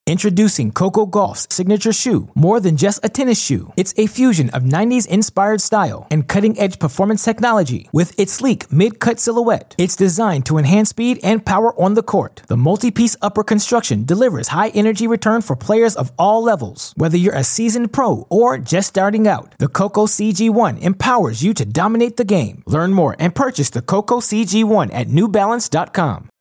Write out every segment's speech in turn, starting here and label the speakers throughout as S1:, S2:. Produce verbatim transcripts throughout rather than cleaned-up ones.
S1: Introducing Coco Gauff's signature shoe, more than just a tennis shoe. It's a fusion of nineties-inspired style and cutting-edge performance technology. With its sleek mid-cut silhouette, it's designed to enhance speed and power on the court. The multi-piece upper construction delivers high-energy return for players of all levels. Whether you're a seasoned pro or just starting out, the Coco C G one empowers you to dominate the game. Learn more and purchase the Coco C G one at new balance dot com.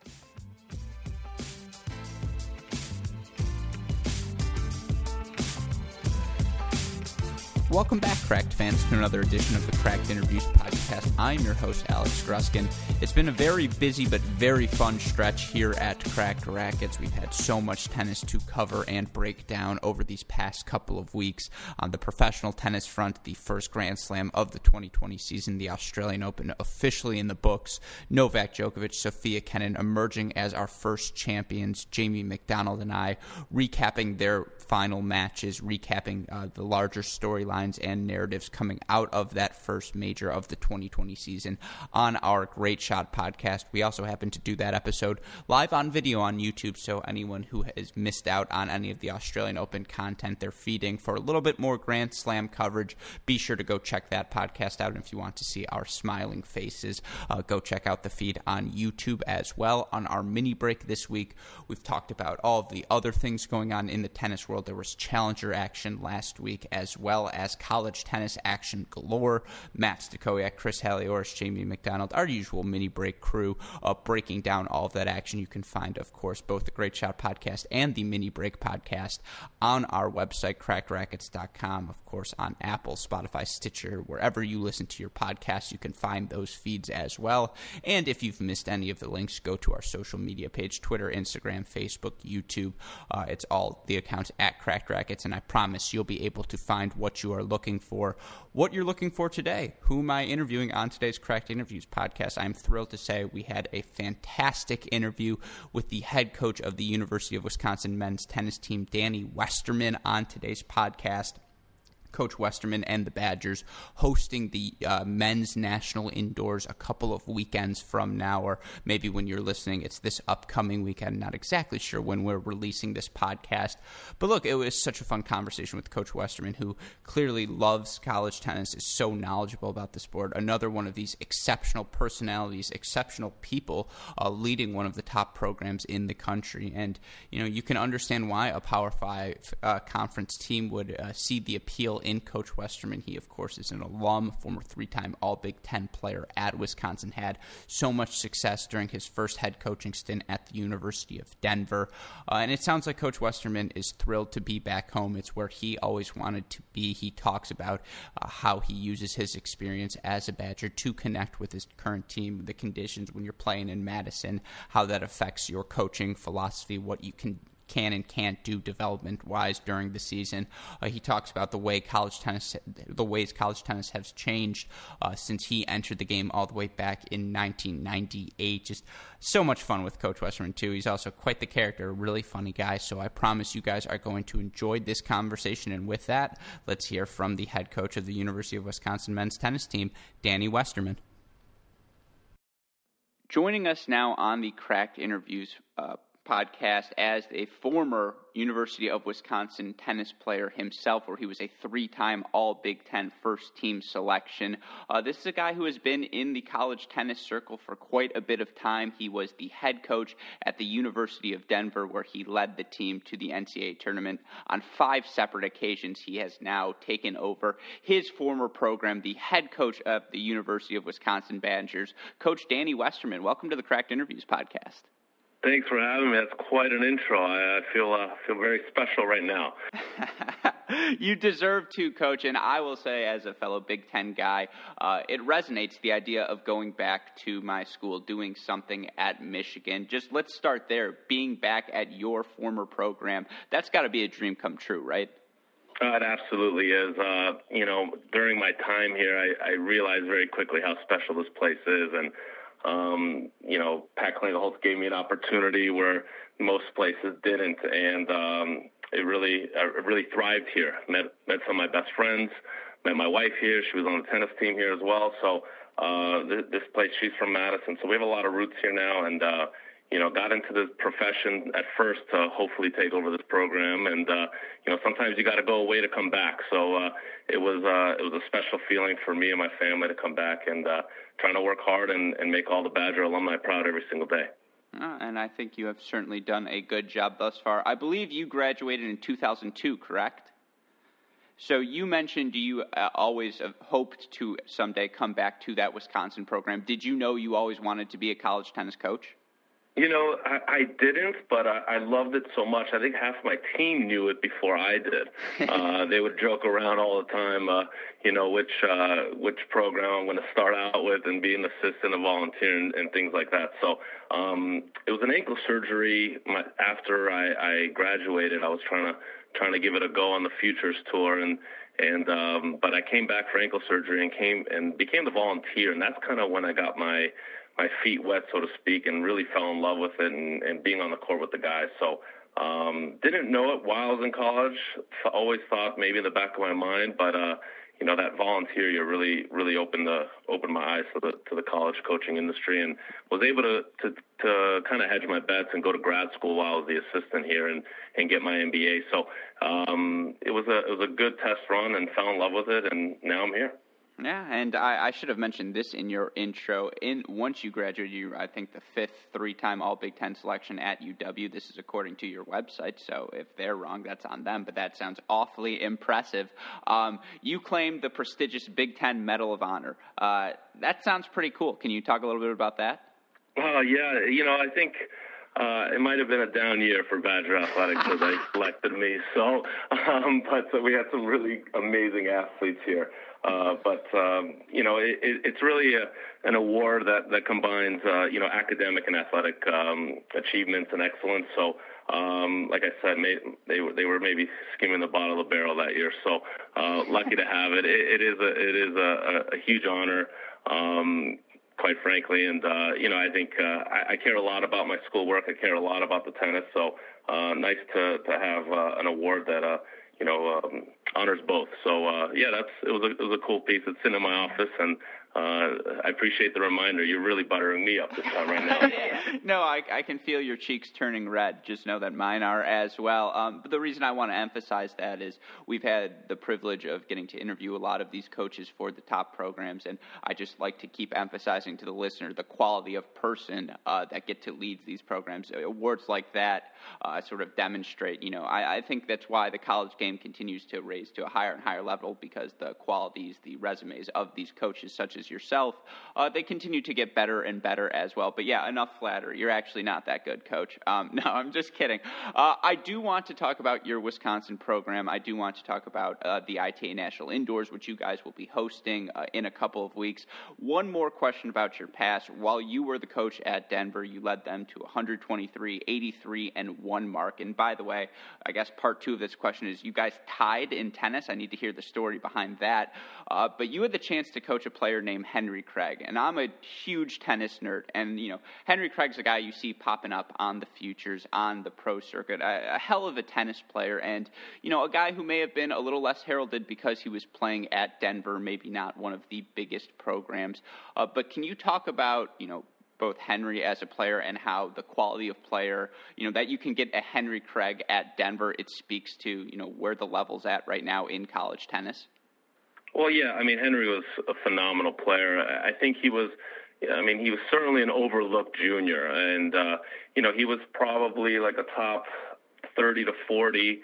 S2: Welcome back, Cracked fans, to another edition of the Cracked Interviews podcast. I'm your host, Alex Gruskin. It's been a very busy but very fun stretch here at Cracked Racquets. We've had so much tennis to cover and break down over these past couple of weeks. On the professional tennis front, the first Grand Slam of the twenty twenty season, the Australian Open, officially in the books. Novak Djokovic, Sofia Kenin emerging as our first champions. Jamie McDonald and I recapping their final matches, recapping uh, the larger storylines and narratives coming out of that first major of the twenty twenty season on our Great Shot podcast. We also happen to do that episode live on video on YouTube, so anyone who has missed out on any of the Australian Open content they're feeding for a little bit more Grand Slam coverage, be sure to go check that podcast out. And if you want to see our smiling faces, uh, go check out the feed on YouTube as well. On our mini break this week, we've talked about all of the other things going on in the tennis world. There was Challenger action last week, as well as college tennis action galore. Matt Stakoyak, Chris Halioris, Jamie McDonald, our usual mini break crew, uh, breaking down all of that action. You can find, of course, both the Great Shot podcast and the mini break podcast on our website, cracked rackets dot com. Of course, on Apple, Spotify, Stitcher, wherever you listen to your podcasts, you can find those feeds as well. And if you've missed any of the links, go to our social media page, Twitter, Instagram, Facebook, YouTube. Uh, it's all the accounts at Cracked Racquets, and I promise you'll be able to find what you are looking for. What you're looking for today. Who am I interviewing on today's Cracked Interviews podcast? I'm thrilled to say we had a fantastic interview with the head coach of the University of Wisconsin men's tennis team, Danny Westerman, on today's podcast. Coach Westerman and the Badgers hosting the uh, men's national indoors a couple of weekends from now, or maybe when you're listening, it's this upcoming weekend. Not exactly sure when we're releasing this podcast. But look, it was such a fun conversation with Coach Westerman, who clearly loves college tennis, is so knowledgeable about the sport. Another one of these exceptional personalities, exceptional people uh, leading one of the top programs in the country. And, you know, you can understand why a Power Five uh, conference team would uh, see the appeal in Coach Westerman. He, of course, is an alum, former three-time All-Big Ten player at Wisconsin, had so much success during his first head coaching stint at the University of Denver. Uh, and it sounds like Coach Westerman is thrilled to be back home. It's where he always wanted to be. He talks about uh, how he uses his experience as a Badger to connect with his current team, the conditions when you're playing in Madison, how that affects your coaching philosophy, what you can can and can't do development-wise during the season. Uh, he talks about the way college tennis, the ways college tennis has changed uh, since he entered the game all the way back in nineteen ninety-eight. Just so much fun with Coach Westerman, too. He's also quite the character, a really funny guy, so I promise you guys are going to enjoy this conversation. And with that, let's hear from the head coach of the University of Wisconsin men's tennis team, Danny Westerman. Joining us now on the Cracked Interviews uh, podcast as a former University of Wisconsin tennis player himself, where he was a three-time All-Big Ten first-team selection. Uh, this is a guy who has been in the college tennis circle for quite a bit of time. He was the head coach at the University of Denver, where he led the team to the N C double A tournament on five separate occasions. He has now taken over his former program, the head coach of the University of Wisconsin Badgers. Coach Danny Westerman, welcome to the Cracked Interviews podcast.
S3: Thanks for having me. That's quite an intro. I, I feel uh, feel very special right now.
S2: You deserve to, Coach. And I will say, as a fellow Big Ten guy, uh, it resonates, the idea of going back to my school, doing something at Michigan. Just let's start there. Being back at your former program, that's got to be a dream come true, right?
S3: Uh, it absolutely is. Uh, you know, during my time here, I, I realized very quickly how special this place is. And Um, you know, Pat Klingelholtz gave me an opportunity where most places didn't, and um, it really, I really thrived here. Met met some of my best friends. Met my wife here. She was on the tennis team here as well. So uh, th- this place, she's from Madison, so we have a lot of roots here now. And uh, you know, got into this profession at first to hopefully take over this program. And, uh, you know, sometimes you got to go away to come back. So uh, it was uh, it was a special feeling for me and my family to come back and uh, trying to work hard and, and make all the Badger alumni proud every single day.
S2: Uh, and I think you have certainly done a good job thus far. I believe you graduated in two thousand two, correct? So you mentioned you uh, always have hoped to someday come back to that Wisconsin program. Did you know you always wanted to be a college tennis coach?
S3: You know, I, I didn't, but I, I loved it so much. I think half my team knew it before I did. Uh, they would joke around all the time, uh, you know, which uh, which program I'm going to start out with and be an assistant, a volunteer, and, and things like that. So um, it was an ankle surgery. My, after I, I graduated, I was trying to trying to give it a go on the Futures Tour, and and um, but I came back for ankle surgery and came and became the volunteer, and that's kind of when I got my my feet wet, so to speak, and really fell in love with it and, and being on the court with the guys. So um, didn't know it while I was in college. Always thought maybe in the back of my mind, but uh, you know, that volunteer year really, really opened the opened my eyes to the to the college coaching industry, and was able to to, to kind of hedge my bets and go to grad school while I was the assistant here and, and get my M B A. So um, it was a it was a good test run, and fell in love with it, and now I'm here.
S2: Yeah, and I, I should have mentioned this in your intro. In once you graduated, you were, I think, the fifth three-time All-Big Ten selection at U W. This is according to your website, so if they're wrong, that's on them, but that sounds awfully impressive. Um, you claimed the prestigious Big Ten Medal of Honor. Uh, that sounds pretty cool. Can you talk a little bit about that?
S3: Oh, yeah. You know, I think uh, it might have been a down year for Badger Athletics as they selected me. So, um, but so we had some really amazing athletes here. Uh, but, um, you know, it, it, it's really a, an award that, that combines, uh, you know, academic and athletic um, achievements and excellence. So, um, like I said, may, they, were, they were maybe skimming the bottom of the barrel that year. So uh, lucky to have it. It, it is a, it is a, a huge honor, um, quite frankly. And, uh, you know, I think uh, I, I care a lot about my schoolwork. I care a lot about the tennis. So uh, nice to, to have uh, an award that, uh, you know, um, honors both. So, uh, yeah, that's it was, a, it was a cool piece. It's sitting in my office, and uh, I appreciate the reminder. You're really buttering me up this time right now.
S2: No, I, I can feel your cheeks turning red. Just know that mine are as well. Um, but the reason I want to emphasize that is we've had the privilege of getting to interview a lot of these coaches for the top programs, and I just like to keep emphasizing to the listener the quality of person uh, that get to lead these programs. Awards like that uh, sort of demonstrate, you know, I, I think that's why the college game continues to raise to a higher and higher level, because the qualities, the resumes of these coaches, such as yourself, uh, they continue to get better and better as well. But yeah, enough flattery. You're actually not that good, Coach. Um, no, I'm just kidding. Uh, I do want to talk about your Wisconsin program. I do want to talk about uh, the I T A National Indoors, which you guys will be hosting uh, in a couple of weeks. One more question about your past. While you were the coach at Denver, you led them to one twenty-three, eighty-three, and one mark. And by the way, I guess part two of this question is you guys tied in tennis. I need to hear the story behind that. Uh, but you had the chance to coach a player named Henry Craig, and I'm a huge tennis nerd. And, you know, Henry Craig's a guy you see popping up on the Futures, on the pro circuit, a, a hell of a tennis player, and, you know, a guy who may have been a little less heralded because he was playing at Denver, maybe not one of the biggest programs. Uh, but can you talk about, you know, both Henry as a player and how the quality of player, you know, that you can get a Henry Craig at Denver, it speaks to, you know, where the level's at right now in college tennis?
S3: Well, yeah, I mean, Henry was a phenomenal player. I think he was, I mean, he was certainly an overlooked junior. And, uh, you know, he was probably like a top thirty to forty,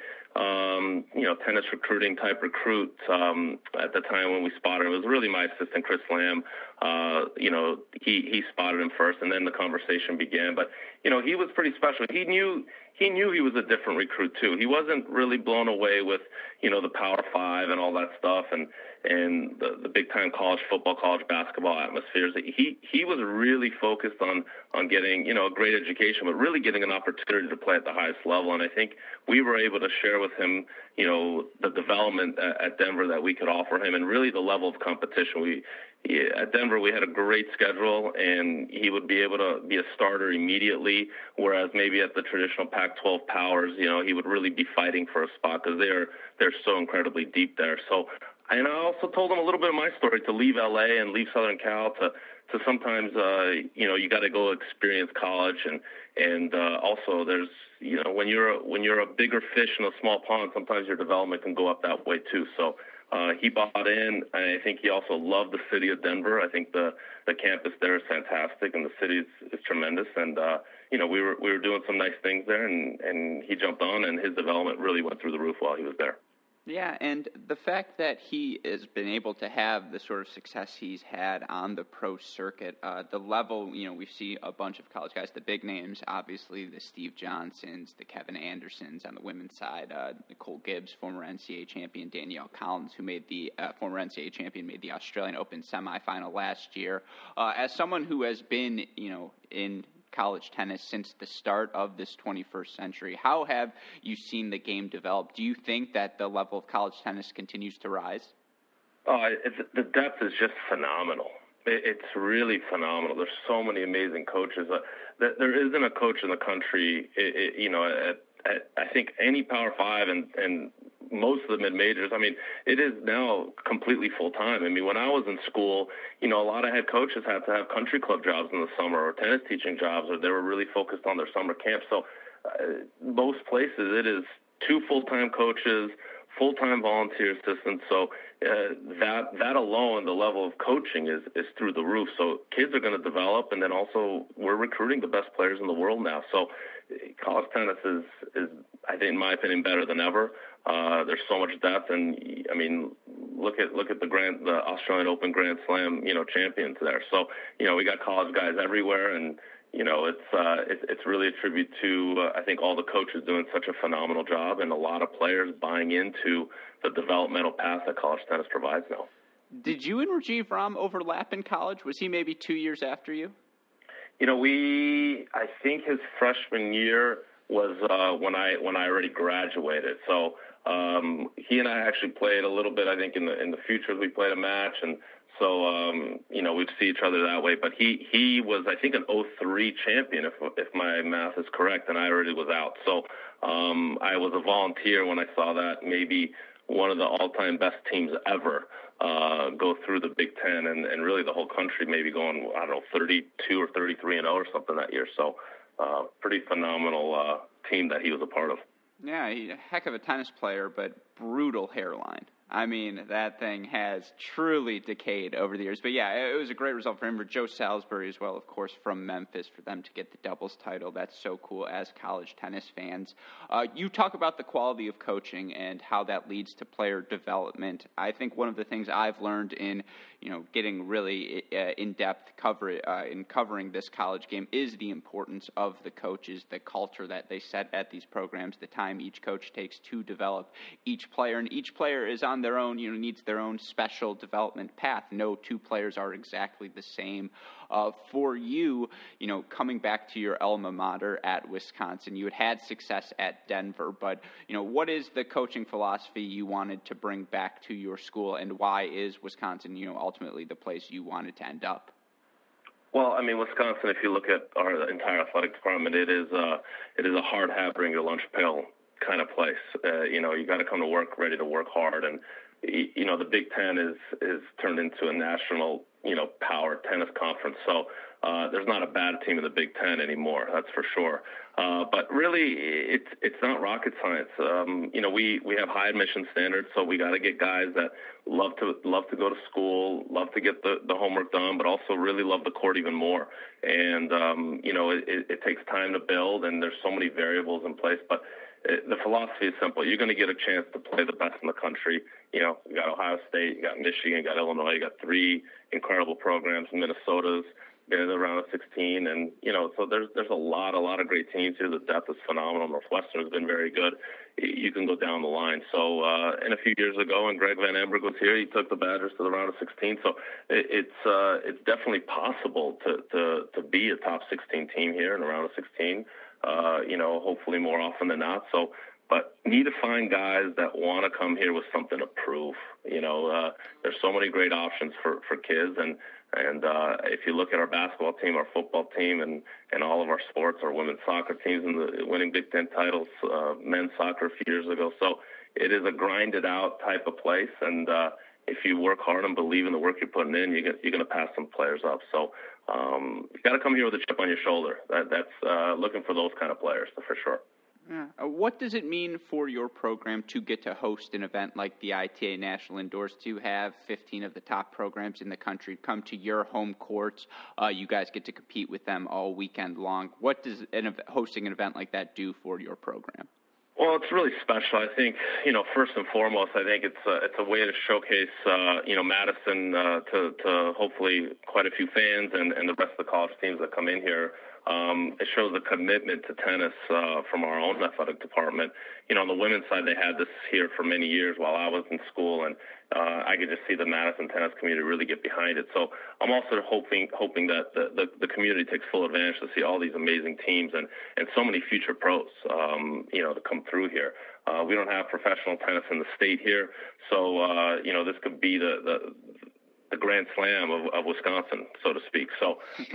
S3: um, you know, tennis recruiting type recruit um, at the time when we spotted him. It was really my assistant, Chris Lamb. Uh, you know, he, he spotted him first, and then the conversation began. But, you know, he was pretty special. He knew he knew he was a different recruit, too. He wasn't really blown away with, you know, the Power Five and all that stuff and, and the, the big-time college football, college basketball atmospheres. He he was really focused on, on getting, you know, a great education, but really getting an opportunity to play at the highest level. And I think we were able to share with him, you know, the development at, at Denver that we could offer him and really the level of competition. We At Denver, we had a great schedule, and he would be able to be a starter immediately, whereas maybe at the traditional Pac twelve powers, you know, he would really be fighting for a spot because they're, they're so incredibly deep there. So, and I also told him a little bit of my story to leave L A and leave Southern Cal to, so sometimes, uh, you know, you got to go experience college, and and uh, also there's, you know, when you're a, when you're a bigger fish in a small pond, sometimes your development can go up that way too. So uh, he bought in. I think he also loved the city of Denver. I think the the campus there is fantastic, and the city is, is tremendous. And uh, you know, we were we were doing some nice things there, and and he jumped on, and his development really went through the roof while he was there.
S2: Yeah, and the fact that he has been able to have the sort of success he's had on the pro circuit, uh, the level, you know, we see a bunch of college guys, the big names, obviously the Steve Johnsons, the Kevin Andersons on the women's side, uh, Nicole Gibbs, former N C double A champion, Danielle Collins, who made the uh, former N C double A champion, made the Australian Open semifinal last year. Uh, as someone who has been, you know, in college tennis since the start of this twenty-first century, how have you seen the game develop? Do you think that the level of college tennis continues to rise?
S3: Oh, it's, the depth is just phenomenal. It, it's really phenomenal. There's so many amazing coaches. Uh, there isn't a coach in the country, it, it, you know, at, at, I think any Power Five and, and most of the mid-majors, I mean, it is now completely full-time. I mean, when I was in school, you know, a lot of head coaches had to have country club jobs in the summer or tennis teaching jobs, or they were really focused on their summer camp. So uh, most places it is two full-time coaches, full-time volunteer assistants. So uh, that that alone, the level of coaching is, is through the roof. So kids are going to develop, and then also we're recruiting the best players in the world now. So college tennis is, is I think, in my opinion, better than ever. Uh, there's so much depth, and I mean, look at look at the Grand, the Australian Open Grand Slam, you know, champions there. So, you know, we got college guys everywhere, and you know, it's uh, it's, it's really a tribute to uh, I think all the coaches doing such a phenomenal job, and a lot of players buying into the developmental path that college tennis provides now.
S2: Did you and Rajiv Ram overlap in college? Was he maybe two years after you?
S3: You know, we I think his freshman year was uh, when I when I already graduated. So. Um, he and I actually played a little bit, I think, in the in the future. We played a match, and so, um, you know, we'd see each other that way. But he, he was, I think, an oh three champion, if if my math is correct, and I already was out. So um, I was a volunteer when I saw that maybe one of the all-time best teams ever uh, go through the Big Ten, and, and really the whole country maybe going, I don't know, thirty-two or thirty-three and oh or something that year. So uh, pretty phenomenal uh, team that he was a part of.
S2: Yeah, he's a heck of a tennis player, but brutal hairline. I mean, that thing has truly decayed over the years. But, yeah, it was a great result for him. For Joe Salisbury as well, of course, from Memphis, for them to get the doubles title. That's so cool as college tennis fans. Uh, you talk about the quality of coaching and how that leads to player development. I think one of the things I've learned in, you know, getting really uh, in-depth cover uh, in covering this college game is the importance of the coaches, the culture that they set at these programs, the time each coach takes to develop each player. And each player is on their own, you know, needs their own special development path. No two players are exactly the same. Uh, for you, you know, coming back to your alma mater at Wisconsin, you had had success at Denver, but, you know, what is the coaching philosophy you wanted to bring back to your school, and why is Wisconsin, you know, ultimately the place you wanted to end up?
S3: Well, I mean, Wisconsin, if you look at our entire athletic department, it is uh, it is a hard hat, bring your lunch pail kind of place. Uh, you know, you got to come to work ready to work hard. And, you know, the Big Ten is, is turned into a national, you know, power tennis conference. So uh, there's not a bad team in the Big Ten anymore. That's for sure. Uh, but really, it's it's not rocket science. Um, you know, we, we have high admission standards, so we got to get guys that love to love to go to school, love to get the, the homework done, but also really love the court even more. And, um, you know, it, it takes time to build, and there's so many variables in place. But the philosophy is simple. You're going to get a chance to play the best in the country. You know, you got Ohio State, you got Michigan, you got Illinois, you got three incredible programs. Minnesota's been in the round of sixteen, and you know, so there's there's a lot, a lot of great teams here. The depth is phenomenal. Northwestern has been very good. You can go down the line. So, uh, and a few years ago, when Greg Van Amberg was here, he took the Badgers to the round of sixteen. So, it, it's uh, it's definitely possible to to to be a top sixteen team here in the round of sixteen. Uh, you know, hopefully more often than not. So, but need to find guys that want to come here with something to prove. You know, uh, there's so many great options for, for kids. And, and uh, if you look at our basketball team, our football team, and, and all of our sports, our women's soccer teams and the winning Big Ten titles, uh, men's soccer a few years ago. So it is a grinded out type of place. And, uh, if you work hard and believe in the work you're putting in, you're, you're going to pass some players up. So um, you got to come here with a chip on your shoulder. That, that's uh, looking for those kind of players for sure.
S2: Yeah. Uh, what does it mean for your program to get to host an event like the I T A National Indoors, to have fifteen of the top programs in the country come to your home courts? Uh, you guys get to compete with them all weekend long. What does an, hosting an event like that do for your program?
S3: Well, it's really special. I think, you know, first and foremost, I think it's a, it's a way to showcase, uh, you know, Madison uh, to, to hopefully quite a few fans and, and the rest of the college teams that come in here. Um, it shows a commitment to tennis uh, from our own athletic department. You know, on the women's side, they had this here for many years while I was in school, and uh, I could just see the Madison tennis community really get behind it. So I'm also hoping hoping that the, the, the community takes full advantage to see all these amazing teams and, and so many future pros, um, you know, to come through here. Uh, we don't have professional tennis in the state here, so, uh, you know, this could be the, the, the grand slam of, of Wisconsin, so to speak. So,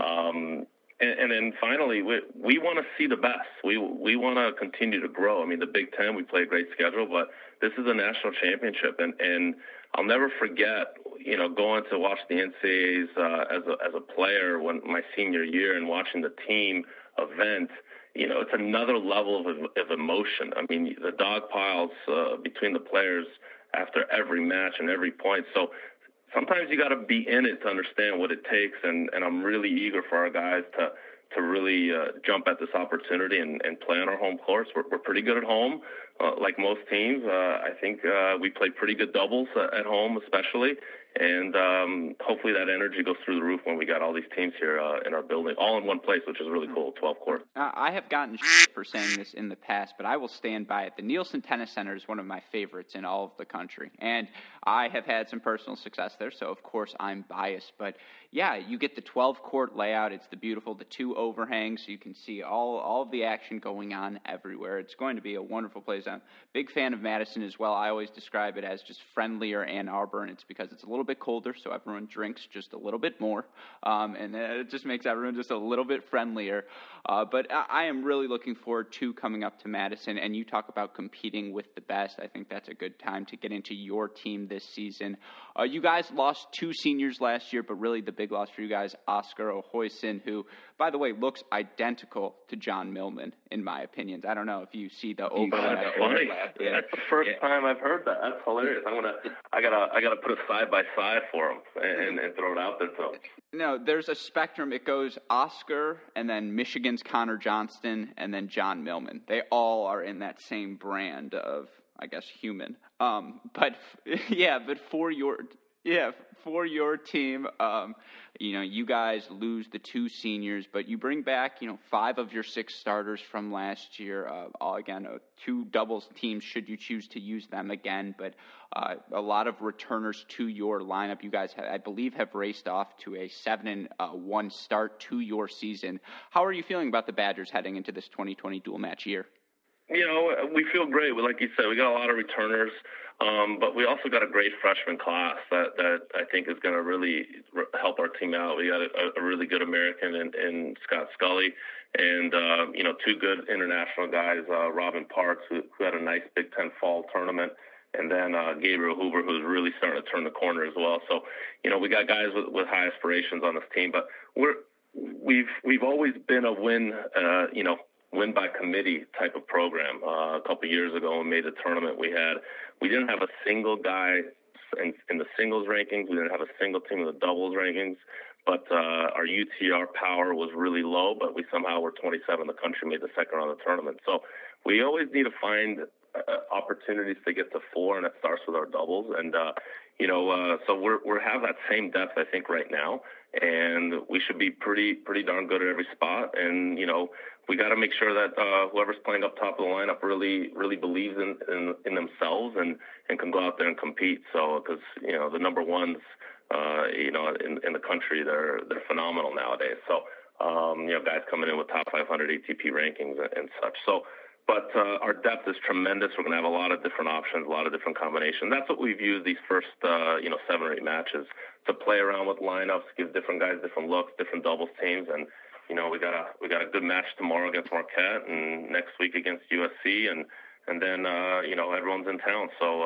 S3: um, And, and then finally, we we want to see the best. We we want to continue to grow. I mean, the Big Ten, we play a great schedule, but this is a national championship, and, and I'll never forget, you know, going to watch the N C A As uh, as a as a player when my senior year and watching the team event. You know, it's another level of of emotion. I mean, the dog piles uh, between the players after every match and every point. So sometimes you got to be in it to understand what it takes, and, and I'm really eager for our guys to to really uh, jump at this opportunity and, and play on our home courts. We're, we're pretty good at home, uh, like most teams. Uh, I think uh, we play pretty good doubles uh, at home, especially, and um, hopefully that energy goes through the roof when we got all these teams here uh, in our building, all in one place, which is really cool, twelve court.
S2: Uh, I have gotten shit for saying this in the past, but I will stand by it. The Nielsen Tennis Center is one of my favorites in all of the country, and I have had some personal success there, so of course I'm biased. But yeah, you get the twelve court layout. It's the beautiful, the two overhangs, so you can see all, all of the action going on everywhere. It's going to be a wonderful place. I'm a big fan of Madison as well. I always describe it as just friendlier Ann Arbor, and it's because it's a little bit colder, so everyone drinks just a little bit more, um, and it just makes everyone just a little bit friendlier. Uh, but I, I am really looking forward to coming up to Madison, and you talk about competing with the best. I think that's a good time to get into your team this season. Uh, you guys lost two seniors last year, but really the big loss for you guys, Oscar Ohoysen, who, by the way, looks identical to John Millman, in my opinions. I don't know if you see the overlap.
S3: That's funny. Yeah. That's the first yeah. time I've heard that. That's hilarious. I'm gonna, I gotta, I gotta put a side by side for him and, and throw it out there to him.
S2: No, there's a spectrum. It goes Oscar, and then Michigan's Connor Johnston, and then John Millman. They all are in that same brand of, I guess, human. Um, but yeah, but for your yeah for your team, um, you know, you guys lose the two seniors, but you bring back, you know, five of your six starters from last year. Uh, all again, uh, two doubles teams should you choose to use them again, but uh, a lot of returners to your lineup. You guys, I believe, have raced off to a seven and uh, one start to your season. How are you feeling about the Badgers heading into this twenty twenty dual match year?
S3: You know, we feel great. Like you said, we got a lot of returners, um, but we also got a great freshman class that, that I think is going to really help our team out. We got a, a really good American in, in Scott Scully, and, uh, you know, two good international guys, uh, Robin Parks, who, who had a nice Big Ten fall tournament, and then uh, Gabriel Hoover, who's really starting to turn the corner as well. So, you know, we got guys with, with high aspirations on this team, but we're we've we've always been a win, uh, you know, win by committee type of program. Uh, a couple of years ago, when we made the tournament, we had we didn't have a single guy in, in the singles rankings. We didn't have a single team in the doubles rankings. But uh, our U T R power was really low, but we somehow were twenty-seven in the country, made the second round of the tournament. So we always need to find uh, opportunities to get to four, and it starts with our doubles. And, uh, you know, uh, so we're we have that same depth, I think, right now. And we should be pretty pretty darn good at every spot. And, you know, we got to make sure that uh, whoever's playing up top of the lineup really really believes in, in, in themselves and, and can go out there and compete. So because, you know, the number ones, uh, you know, in, in the country, they're they're phenomenal nowadays. So, um, you know, guys coming in with top five hundred A T P rankings and, and such. So, but uh, our depth is tremendous. We're going to have a lot of different options, a lot of different combinations. That's what we've used these first, uh, you know, seven or eight matches to play around with lineups, give different guys different looks, different doubles teams, and you know, we got a we got a good match tomorrow against Marquette, and next week against U S C, and and then uh, you know, everyone's in town. So uh,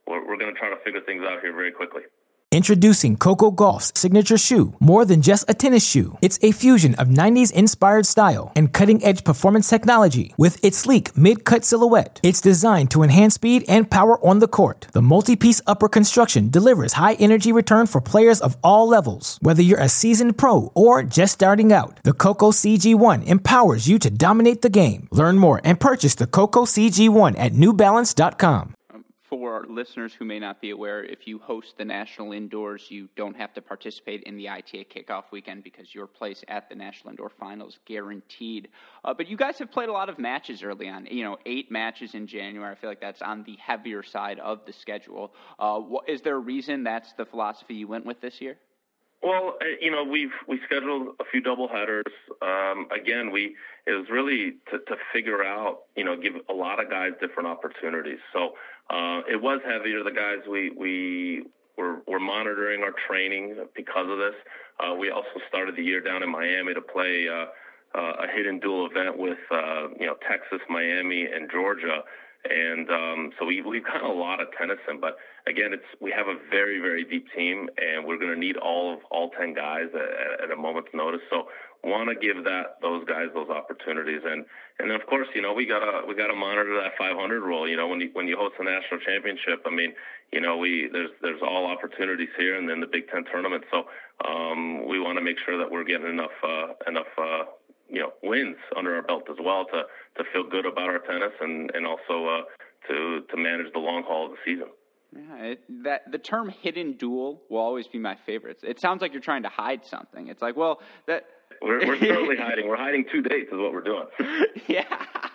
S3: we're, we're going to try to figure things out here very quickly.
S1: Introducing Coco Gauff's signature shoe. More than just a tennis shoe, it's a fusion of nineties-inspired style and cutting-edge performance technology. With its sleek mid-cut silhouette, it's designed to enhance speed and power on the court. The multi-piece upper construction delivers high-energy return for players of all levels. Whether you're a seasoned pro or just starting out, the Coco C G one empowers you to dominate the game. Learn more and purchase the Coco C G one at new balance dot com.
S2: For our listeners who may not be aware, if you host the National Indoors, you don't have to participate in the I T A kickoff weekend because your place at the National Indoor Finals guaranteed. Uh, but you guys have played a lot of matches early on. You know, eight matches in January. I feel like that's on the heavier side of the schedule. Uh, what, is there a reason that's the philosophy you went with this year?
S3: Well, you know, we've we scheduled a few doubleheaders. Um, again, we it was really to, to figure out, you know, give a lot of guys different opportunities. So uh, it was heavier. The guys we we were, were monitoring our training because of this. Uh, we also started the year down in Miami to play uh, uh, a hidden duel event with uh, you know Texas, Miami, and Georgia. And um, so we, we've got a lot of tennis in, but again, it's we have a very, very deep team, and we're going to need all of all ten guys at, at a moment's notice. So want to give that those guys those opportunities, and and then of course, you know, we gotta we gotta monitor that five hundred rule. You know, when you when you host a national championship, I mean, you know, we there's there's all opportunities here, and then the Big Ten tournament. So um, we want to make sure that we're getting enough uh, enough. Uh, you know, wins under our belt as well to, to feel good about our tennis and, and also uh, to to manage the long haul of the season.
S2: Yeah, it, that the term hidden duel will always be my favorite. It sounds like you're trying to hide something. It's like, well, that
S3: we're we're certainly hiding. We're hiding two dates is what we're doing.
S2: Yeah.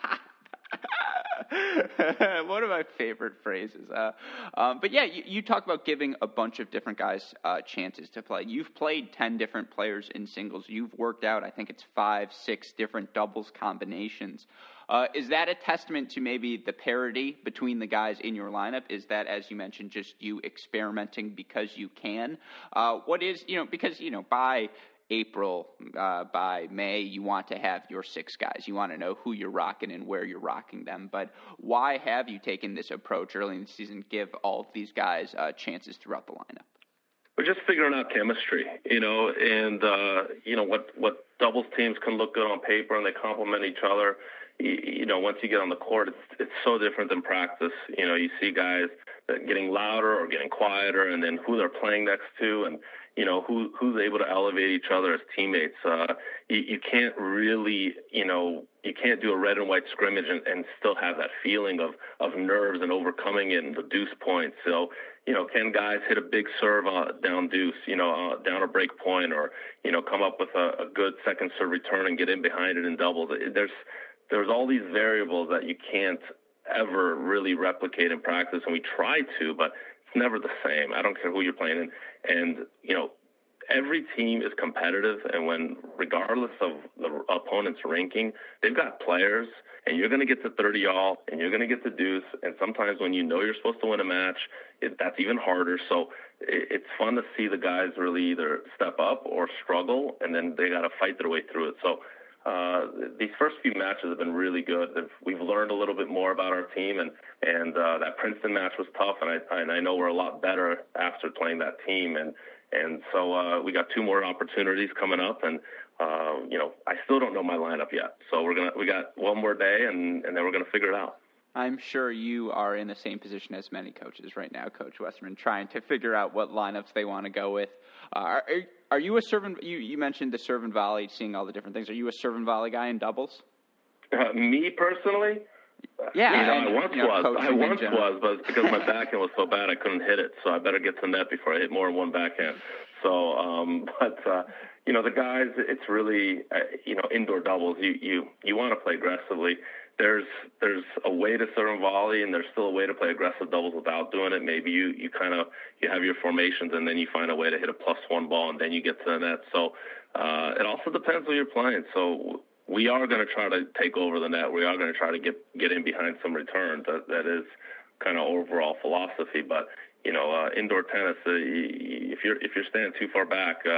S2: One of my favorite phrases. Uh, um, but yeah, you, you talk about giving a bunch of different guys uh, chances to play. You've played ten different players in singles. You've worked out, I think it's five, six different doubles combinations. Uh, is that a testament to maybe the parity between the guys in your lineup? Is that, as you mentioned, just you experimenting because you can? Uh, what is, you know, because, you know, by April, uh, by May, you want to have your six guys. You want to know who you're rocking and where you're rocking them. But why have you taken this approach early in the season, give all of these guys uh, chances throughout the lineup?
S3: We're just figuring out chemistry, you know, and, uh, you know, what, what doubles teams can look good on paper and they complement each other. You, you know, once you get on the court, it's, it's so different than practice. You know, you see guys getting louder or getting quieter, and then who they're playing next to, and, you know, who who's able to elevate each other as teammates. Uh, you, you can't really, you know, you can't do a red and white scrimmage and, and still have that feeling of, of nerves and overcoming it and the deuce points. So, you know, can guys hit a big serve uh, down deuce, you know, uh, down a break point, or, you know, come up with a, a good second serve return and get in behind it in doubles. There's, there's all these variables that you can't ever really replicate in practice, and we try to, but it's never the same. I don't care who you're playing in. And, you know, every team is competitive, and when, regardless of the opponent's ranking, they've got players, and you're going to get to thirty all, and you're going to get to deuce, and sometimes when you know you're supposed to win a match, it, that's even harder. So it, it's fun to see the guys really either step up or struggle, and then they got to fight their way through it. So uh, these first few matches have been really good. We've learned a little bit more about our team, and and uh, that Princeton match was tough, and I and I know we're a lot better after playing that team, and and so uh, we got two more opportunities coming up, and uh, you know, I still don't know my lineup yet, so we're gonna we got one more day, and and then we're gonna figure it out.
S2: I'm sure you are in the same position as many coaches right now, Coach Westerman, trying to figure out what lineups they want to go with. Uh, are, are you a serve and, you, you mentioned the serve and volley, seeing all the different things. Are you a serve and volley guy in doubles?
S3: Uh, me personally?
S2: Yeah.
S3: You know,
S2: and,
S3: I once
S2: you know,
S3: was. I once was, but it's because my backhand was so bad I couldn't hit it. So I better get to net before I hit more than one backhand. So, um, but, uh, you know, the guys, it's really, uh, you know, indoor doubles. You, you, you want to play aggressively. There's there's a way to serve and volley, and there's still a way to play aggressive doubles without doing it. Maybe you, you kind of you have your formations, and then you find a way to hit a plus one ball, and then you get to the net. So uh, it also depends who you're playing. So we are going to try to take over the net. We are going to try to get get in behind some returns. That that is kind of overall philosophy. But you know, uh, indoor tennis, uh, if you're if you're standing too far back, uh,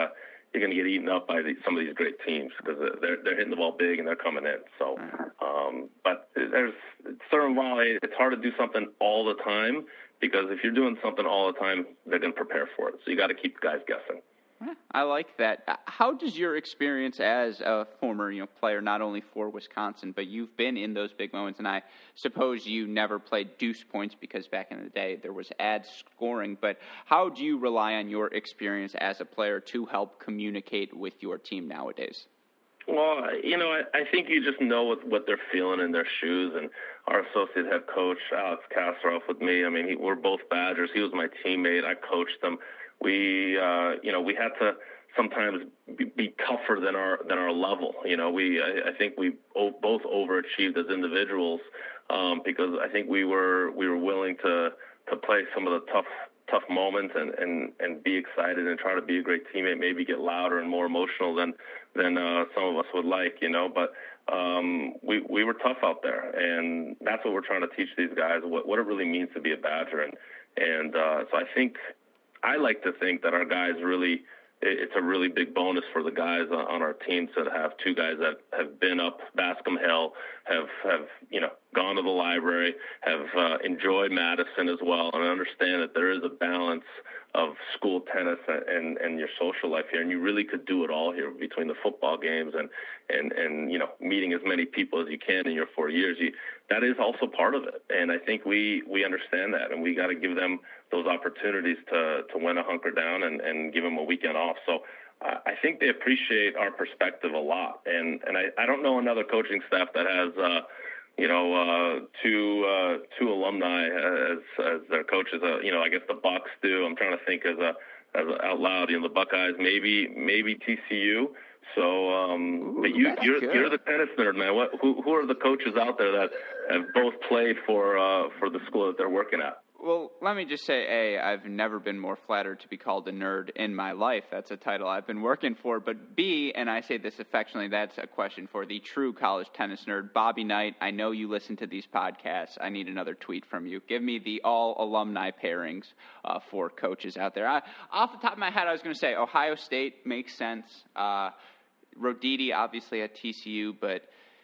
S3: you're going to get eaten up by the, some of these great teams because they're they're hitting the ball big and they're coming in. So, um, but there's certain while it's hard to do something all the time because if you're doing something all the time, they're going to prepare for it. So you got to keep guys guessing.
S2: I like that. How does your experience as a former, you know, player, not only for Wisconsin, but you've been in those big moments, and I suppose you never played deuce points because back in the day there was ad scoring, but how do you rely on your experience as a player to help communicate with your team nowadays?
S3: Well, you know, I, I think you just know what, what they're feeling in their shoes, and our associate head coach, Alex Kassaroff, with me, I mean, he, we're both Badgers. He was my teammate. I coached him. We, uh, you know, we had to sometimes be, be tougher than our than our level. You know, we, I, I think we o- both overachieved as individuals um, because I think we were we were willing to to play some of the tough tough moments and, and, and be excited and try to be a great teammate. Maybe get louder and more emotional than than uh, some of us would like. You know, but um, we we were tough out there, and that's what we're trying to teach these guys what what it really means to be a Badger. And and uh, so I think. I like to think that our guys really, it's a really big bonus for the guys on our team to have two guys that have been up Bascom Hill, have, have you know, gone to the library, have uh, enjoyed Madison as well, and understand that there is a balance of school tennis and, and your social life here. And you really could do it all here between the football games and, and, and, you know, meeting as many people as you can in your four years. You, that is also part of it. And I think we, we understand that, and we got to give them those opportunities to, to win a hunker down and, and give them a weekend off. So uh, I think they appreciate our perspective a lot. And, and I, I don't know another coaching staff that has, uh, you know, uh, two, uh, two alumni as, as their coaches. Uh, you know, I guess the Bucks do. I'm trying to think as a, as a, out loud, you know, the Buckeyes, maybe, maybe T C U. So, um,
S2: Ooh,
S3: but you, you're,
S2: good.
S3: you're the tennis nerd, man. What, who, who are the coaches out there that have both played for, uh, for the school that they're working at?
S2: Well, let me just say, A, I've never been more flattered to be called a nerd in my life. That's a title I've been working for. But B, and I say this affectionately, that's a question for the true college tennis nerd. Bobby Knight, I know you listen to these podcasts. I need another tweet from you. Give me the all alumni pairings uh, for coaches out there. I, off the top of my head, I was going to say Ohio State makes sense. Uh, Roditi, obviously at T C U, but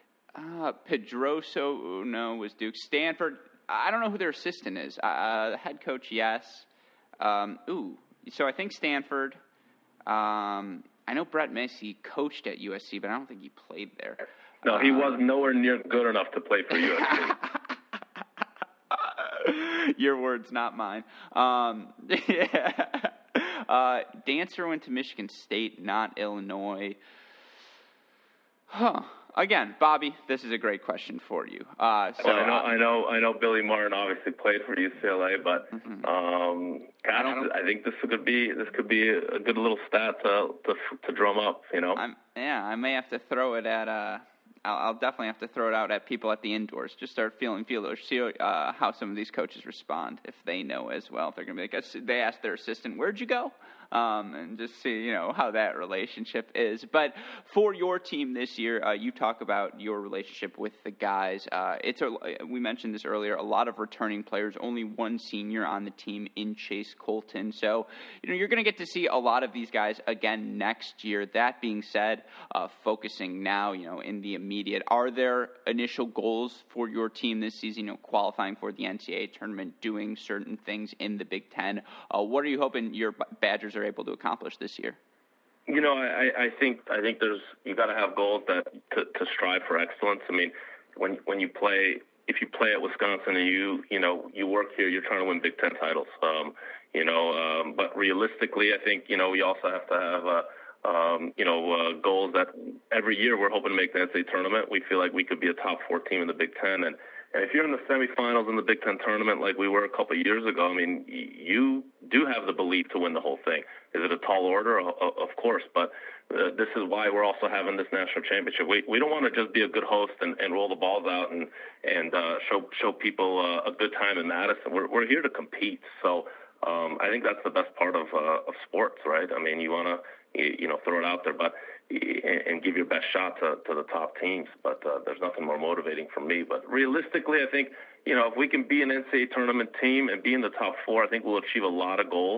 S2: uh, Pedroso, no, was Duke. Stanford, I don't know who their assistant is. Uh, the head coach, yes. Um, ooh, so I think Stanford. Um, I know Brett Macy coached at U S C, but I don't think he played there.
S3: No, he
S2: um,
S3: was nowhere near good enough to play for U S
S2: C. Your words, not mine. Um, yeah. uh, Dancer went to Michigan State, not Illinois. Huh. Again, Bobby, this is a great question for you. Uh, so
S3: well, I know,
S2: uh,
S3: I know, I know. Billy Martin obviously played for U C L A, but
S2: mm-hmm.
S3: um, gosh, I, I think this could be this could be a good little stat to to, to drum up. You know,
S2: I'm, yeah, I may have to throw it at. Uh, I'll, I'll definitely have to throw it out at people at the indoors. Just start feeling feelers, see uh, how some of these coaches respond if they know as well. If they're going to be like, they ask their assistant, "Where'd you go?" Um, and just see, you know, how that relationship is. But for your team this year, uh, you talk about your relationship with the guys. Uh, it's a, we mentioned this earlier, a lot of returning players, only one senior on the team in Chase Colton. So, you know, you're going to get to see a lot of these guys again next year. That being said, uh, focusing now, you know, in the immediate, are there initial goals for your team this season, you know, qualifying for the N C double A tournament, doing certain things in the Big Ten? Uh, what are you hoping your Badgers are able to accomplish this year?
S3: You know, I, I think I think there's you got to have goals that to, to strive for excellence. I mean, when when you play, if you play at Wisconsin and you you know you work here, you're trying to win Big Ten titles. Um, you know, um, but realistically, I think you know we also have to have uh, um, you know uh, goals that every year we're hoping to make the N C double A tournament. We feel like we could be a top four team in the Big Ten, and And if you're in the semifinals in the Big Ten tournament like we were a couple of years ago, I mean, you do have the belief to win the whole thing. Is it a tall order? Of course, but uh, this is why we're also having this national championship. We we don't want to just be a good host and, and roll the balls out and and uh, show show people uh, a good time in Madison. We're we're here to compete. So um, I think that's the best part of uh, of sports, right? I mean, you want to you, you know throw it out there, but. and give your best shot to, to the top teams. But uh, there's nothing more motivating for me. But realistically, I think, you know, if we can be an N C double A tournament team and be in the top four, I think we'll achieve a lot of goals.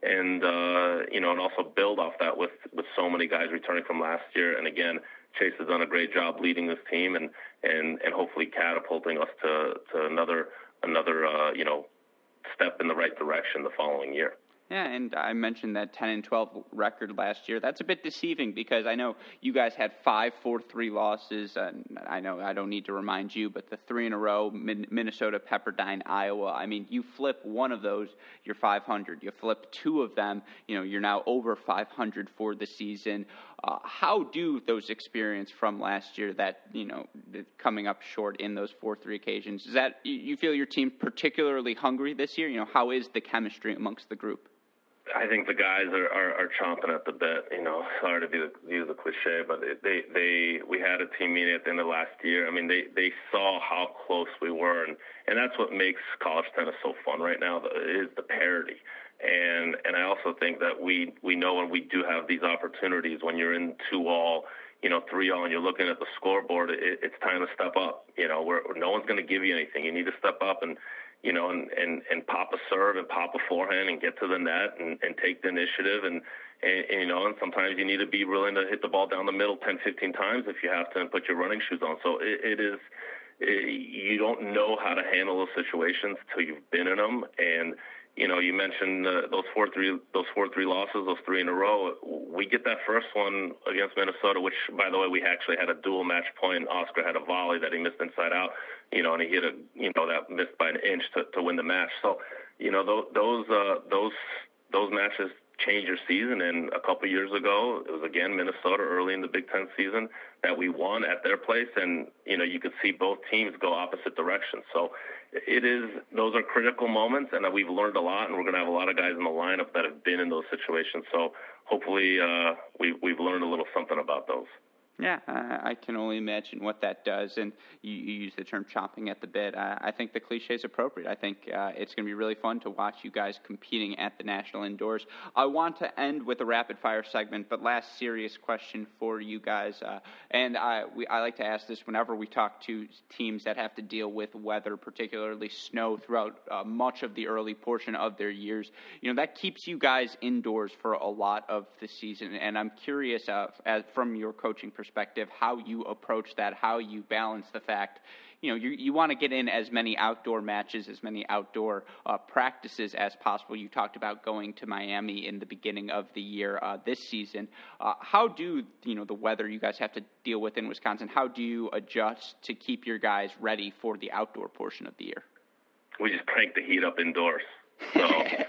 S3: and uh, you know, and also build off that with with so many guys returning from last year. And again, Chase has done a great job leading this team, and and and hopefully catapulting us to to another another uh, you know, step in the right direction the following year.
S2: Yeah, and I mentioned that ten and twelve record last year. That's a bit deceiving because I know you guys had five four three losses. And I know I don't need to remind you, but the three in a row, Minnesota, Pepperdine, Iowa. I mean, you flip one of those, you're five hundred. You flip two of them, you know, you're now over five hundred for the season. Uh, how do those experience from last year that, you know, coming up short in those four three occasions, is that you feel your team particularly hungry this year? You know, how is the chemistry amongst the group?
S3: I think the guys are, are, are chomping at the bit. You know, sorry to be the, use the cliche, but they they we had a team meeting at the end of last year. I mean, they, they saw how close we were, and, and that's what makes college tennis so fun right now is the parity. And and I also think that we we know when we do have these opportunities, when you're in two all, you know, three all, and you're looking at the scoreboard, it, it's time to step up. You know, where no one's going to give you anything. You need to step up and. You know, and, and, and pop a serve and pop a forehand and get to the net and, and take the initiative. And, and, and, you know, and sometimes you need to be willing to hit the ball down the middle ten, fifteen times if you have to and put your running shoes on. So it, it is, it, you don't know how to handle those situations till you've been in them. And, you know, you mentioned uh, those four three those four three losses, those three in a row. We get that first one against Minnesota, which, by the way, we actually had a dual match point. Oscar had a volley that he missed inside out, you know, and he hit a, you know, that missed by an inch to, to win the match. So, you know, those those uh, those those matches change your season. And a couple years ago, it was again Minnesota early in the Big Ten season that we won at their place, and you know, you could see both teams go opposite directions. So. It is; those are critical moments, and we've learned a lot. And we're going to have a lot of guys in the lineup that have been in those situations. So hopefully, uh, we, we've learned a little something about those.
S2: Yeah, I, I can only imagine what that does. And you, you use the term chomping at the bit. I, I think the cliche is appropriate. I think uh, it's going to be really fun to watch you guys competing at the National Indoors. I want to end with a rapid-fire segment, but last serious question for you guys. Uh, and I, we, I like to ask this whenever we talk to teams that have to deal with weather, particularly snow, throughout uh, much of the early portion of their years. You know, that keeps you guys indoors for a lot of the season. And I'm curious, uh, as, from your coaching perspective, perspective, how you approach that, how you balance the fact, you know, you, you want to get in as many outdoor matches, as many outdoor uh, practices as possible. You talked about going to Miami in the beginning of the year uh, this season. Uh, how do, you know, the weather you guys have to deal with in Wisconsin, how do you adjust to keep your guys ready for the outdoor portion of the year?
S3: We just crank the heat up indoors. So,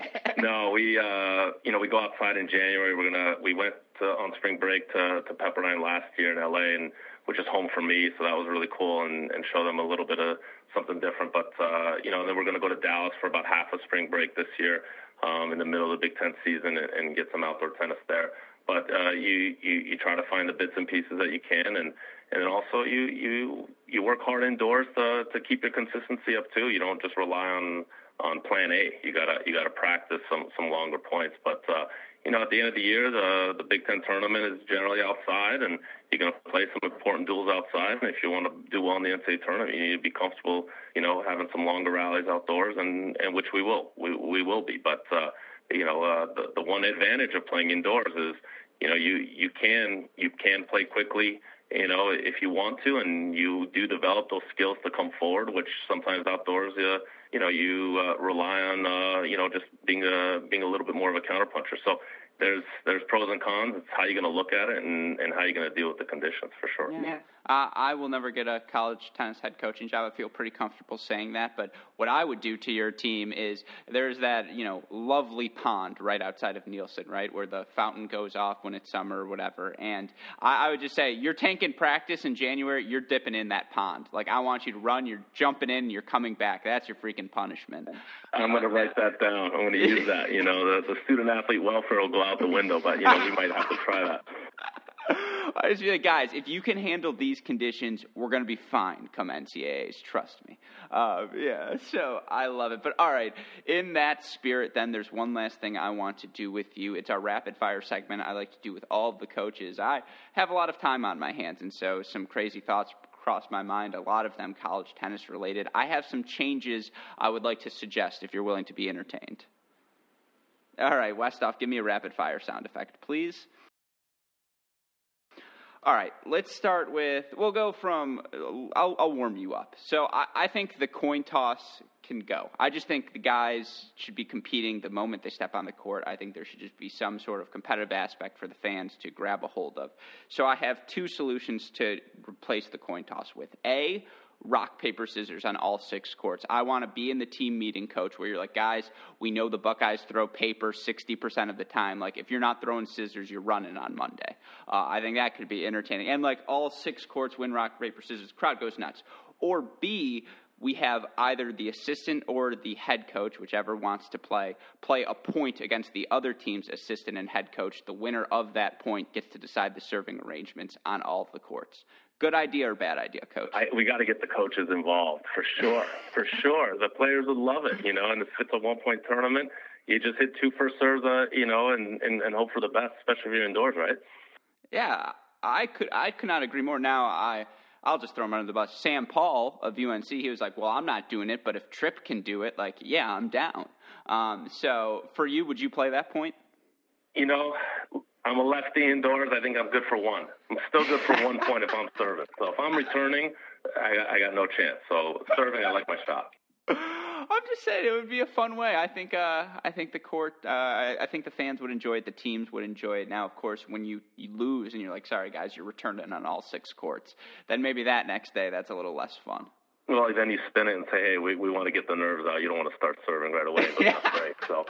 S3: no, we, uh, you know, we go outside in January. We're going to, we went to, on spring break to, to Pepperdine last year in L A, and which is home for me. So that was really cool and, and show them a little bit of something different. But, uh, you know, and then we're going to go to Dallas for about half of spring break this year, um, in the middle of the Big Ten season and, and get some outdoor tennis there. But, uh, you, you, you try to find the bits and pieces that you can. And, and then also you, you, you work hard indoors to, to keep your consistency up too. You don't just rely on, on plan A. You gotta you gotta practice some some longer points. But uh, you know, at the end of the year, the the Big Ten tournament is generally outside, and you're gonna play some important duels outside. And if you want to do well in the N C double A tournament, you need to be comfortable, you know, having some longer rallies outdoors, and, and which we will we we will be. But uh, you know, uh, the the one advantage of playing indoors is, you know, you you can you can play quickly, you know, if you want to, and you do develop those skills to come forward, which sometimes outdoors, uh, you know, you uh, rely on, uh, you know, just being a, being a little bit more of a counterpuncher. So there's there's pros and cons. It's how you're going to look at it and, and how you're going to deal with the conditions, for sure.
S2: Yeah. Uh, I will never get a college tennis head coaching job. I feel pretty comfortable saying that. But what I would do to your team is there's that, you know, lovely pond right outside of Nielsen, right, where the fountain goes off when it's summer or whatever. And I, I would just say, you're tanking practice in January, you're dipping in that pond. Like, I want you to run, you're jumping in, you're coming back. That's your freaking punishment.
S3: I'm going to write that down. I'm going to use that. You know, the, the student-athlete welfare will go out the window, but, you know, we might have to try that.
S2: I just feel like, guys, if you can handle these conditions, we're going to be fine come N C double A's. Trust me. Uh, yeah, so I love it. But all right, in that spirit, then there's one last thing I want to do with you. It's our rapid fire segment I like to do with all of the coaches. I have a lot of time on my hands, and so some crazy thoughts cross my mind, a lot of them college tennis related. I have some changes I would like to suggest if you're willing to be entertained. All right, Westoff, give me a rapid-fire sound effect, please. All right, let's start with, we'll go from, I'll, I'll warm you up. So I, I think the coin toss can go. I just think the guys should be competing the moment they step on the court. I think there should just be some sort of competitive aspect for the fans to grab a hold of. So I have two solutions to replace the coin toss with. A, rock, paper, scissors on all six courts. I want to be in the team meeting, coach, where you're like, guys, we know the Buckeyes throw paper sixty percent of the time. Like, if you're not throwing scissors, you're running on Monday. Uh, I think that could be entertaining. And, like, all six courts win rock, paper, scissors. Crowd goes nuts. Or B, we have either the assistant or the head coach, whichever wants to play, play a point against the other team's assistant and head coach. The winner of that point gets to decide the serving arrangements on all of the courts. Good idea or bad idea, Coach?
S3: I, we got to get the coaches involved, for sure, for sure. The players would love it, you know, and if it's a one-point tournament, you just hit two first serves, uh, you know, and, and, and hope for the best, especially if you're indoors, right?
S2: Yeah, I could I could not agree more. Now, I, I'll just throw him under the bus. Sam Paul of U N C, he was like, well, I'm not doing it, but if Tripp can do it, like, yeah, I'm down. Um, so for you, would you play that point?
S3: You know, I'm a lefty indoors. I think I'm good for one. I'm still good for one point if I'm serving. So if I'm returning, I, I got no chance. So serving, I like my shot.
S2: I'm just saying it would be a fun way. I think uh, I think the court, uh, I, I think the fans would enjoy it. The teams would enjoy it. Now, of course, when you, you lose and you're like, sorry, guys, you're returning on all six courts, then maybe that next day that's a little less fun.
S3: Well, then you spin it and say, hey, we, we want to get the nerves out. You don't want to start serving right away. But that's great. So.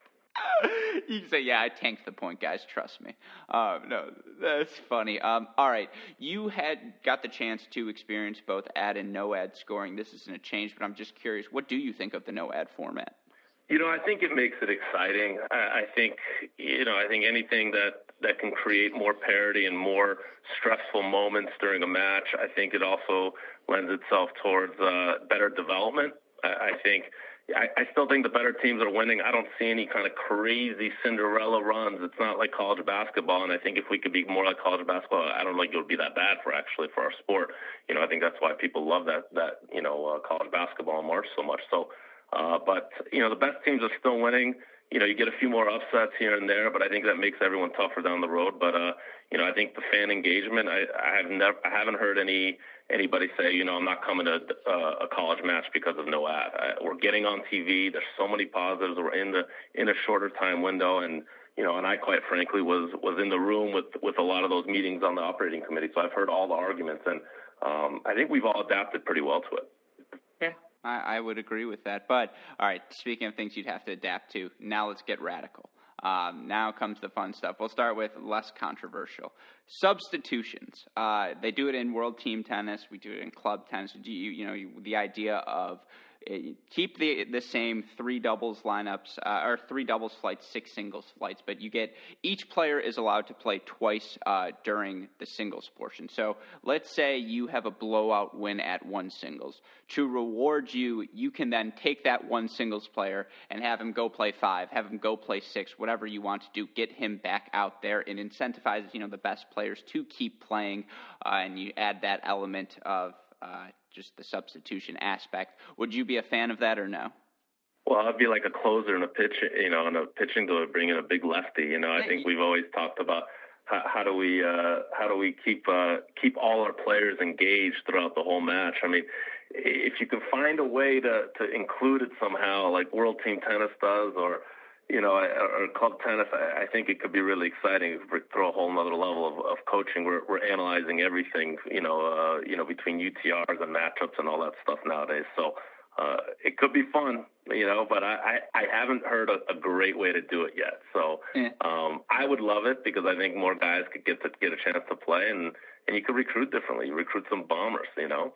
S2: You can say, yeah, I tanked the point, guys. Trust me. Uh, no, that's funny. Um, all right. You had got the chance to experience both ad and no ad scoring. This isn't a change, but I'm just curious. What do you think of the no ad format?
S3: You know, I think it makes it exciting. I, I think, you know, I think anything that, that can create more parity and more stressful moments during a match, I think it also lends itself towards uh, better development. I, I think. I, I still think the better teams are winning. I don't see any kind of crazy Cinderella runs. It's not like college basketball, and I think if we could be more like college basketball, I don't think it would be that bad for actually for our sport. You know, I think that's why people love that that you know uh, college basketball in March so much. So, uh, but you know, the best teams are still winning. You know, you get a few more upsets here and there, but I think that makes everyone tougher down the road. But uh, you know, I think the fan engagement. I, I have never, I haven't heard any. anybody say, you know, I'm not coming to uh, a college match because of no ad. I, we're getting on T V. There's so many positives. We're in the in a shorter time window, and you know, and I quite frankly was was in the room with with a lot of those meetings on the operating committee. So I've heard all the arguments, and um, I think we've all adapted pretty well to it.
S2: Yeah, I, I would agree with that. But all right, speaking of things you'd have to adapt to, now let's get radical. Um, now comes the fun stuff. We'll start with less controversial. Substitutions. Uh, they do it in World Team Tennis. We do it in club tennis. Do you, you know, you, the idea of uh, keep the the same three doubles lineups, uh, or three doubles flights, six singles flights, but you get each player is allowed to play twice uh, during the singles portion. So let's say you have a blowout win at one singles. To reward you, you can then take that one singles player and have him go play five, have him go play six, whatever you want to do, get him back out there. It incentivizes, you know, the best players to keep playing, uh, and you add that element of uh, just the substitution aspect. Would you be a fan of that or no?
S3: Well, I'd be like a closer in a pitch, you know, in a pitching to bring in a big lefty. You know, I think we've always talked about how, how do we uh, how do we keep uh, keep all our players engaged throughout the whole match. I mean, if you can find a way to, to include it somehow, like World Team Tennis does, or you know, or club tennis, I think it could be really exciting. Throw a whole other level of, of coaching. We're we're analyzing everything, you know, uh, you know, between U T Rs and matchups and all that stuff nowadays. So uh, it could be fun, you know, but I, I, I haven't heard a, a great way to do it yet. So um, I would love it because I think more guys could get to get a chance to play, and, and you could recruit differently. You recruit some bombers, you know.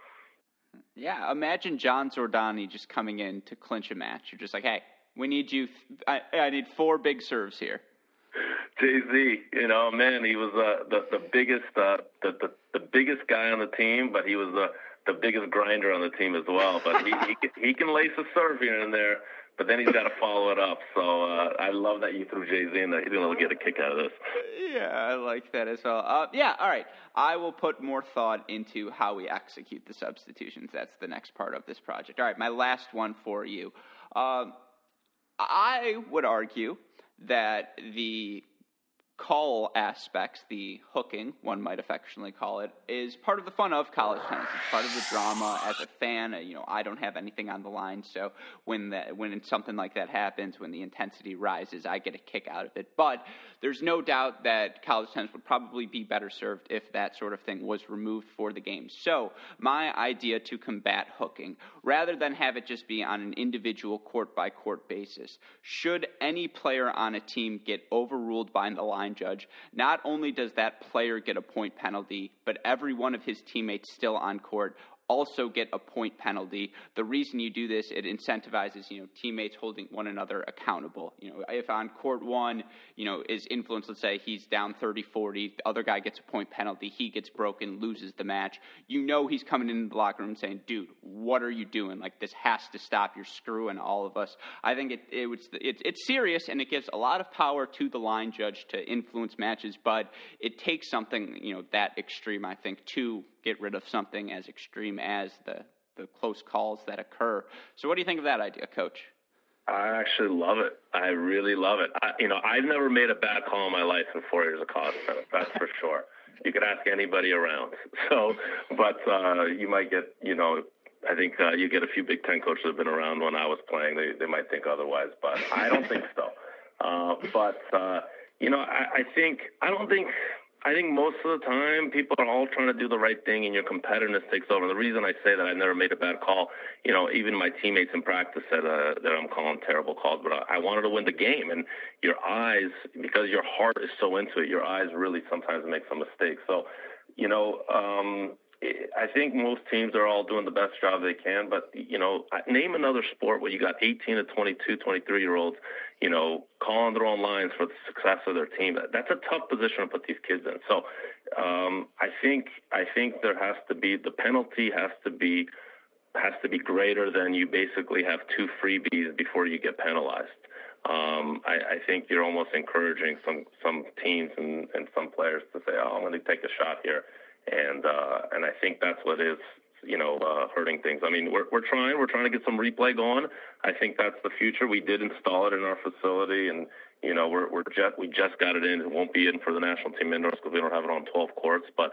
S2: Yeah, imagine John Zordani just coming in to clinch a match. You're just like, hey, we need you. I, I need four big serves here.
S3: Jay-Z, you know, man, he was uh, the the biggest uh, the, the the biggest guy on the team, but he was the the biggest grinder on the team as well. But he he can, he can lace a serve here and there, but then he's got to follow it up. So uh, I love that you threw Jay-Z in there. He's going to get a kick out of this.
S2: Yeah, I like that as well. Uh, yeah, all right. I will put more thought into how we execute the substitutions. That's the next part of this project. All right, my last one for you. Um, I would argue that the call aspects, the hooking, one might affectionately call it, is part of the fun of college tennis. It's part of the drama. As a fan, you know, I don't have anything on the line, so when that when something like that happens, when the intensity rises, I get a kick out of it. But there's no doubt that college tennis would probably be better served if that sort of thing was removed for the game. So my idea to combat hooking, rather than have it just be on an individual court-by-court basis, should any player on a team get overruled by the line judge, not only does that player get a point penalty, but every one of his teammates still on court also get a point penalty. The reason you do this, it incentivizes, you know, teammates holding one another accountable. You know, if on court one, you know, is influence, let's say he's down thirty forty, the other guy gets a point penalty, he gets broken, loses the match. You know he's coming into the locker room saying, dude, what are you doing? Like, this has to stop. You're screwing all of us. I think it, it was, it, it's serious, and it gives a lot of power to the line judge to influence matches, but it takes something, you know, that extreme, I think, to get rid of something as extreme as the, the close calls that occur. So what do you think of that idea, Coach?
S3: I actually love it. I really love it. I, you know, I've never made a bad call in my life in four years of college tennis. That's for sure. You could ask anybody around. So, but uh, you might get, you know, I think uh, you get a few Big Ten coaches that have been around when I was playing. They they might think otherwise, but I don't think so. Uh, but uh, you know, I, I think I don't think. I think most of the time people are all trying to do the right thing and your competitiveness takes over. And the reason I say that I've never made a bad call, you know, even my teammates in practice said uh, that I'm calling terrible calls, but I, I wanted to win the game. And your eyes, because your heart is so into it, your eyes really sometimes make some mistakes. So, you know, um, I think most teams are all doing the best job they can, but, you know, name another sport where you got eighteen to twenty-two, twenty-three-year-olds, you know, calling their own lines for the success of their team. That's a tough position to put these kids in. So um, I think I think there has to be, the penalty has to be has to be greater than you basically have two freebies before you get penalized. Um, I, I think you're almost encouraging some, some teams and, and some players to say, oh, I'm going to take a shot here. And uh, and I think that's what is, you know, uh, hurting things. I mean, we're we're trying. We're trying to get some replay going. I think that's the future. We did install it in our facility, and, you know, we're we're just, we just got it in. It won't be in for the national team indoors because we don't have it on twelve courts. But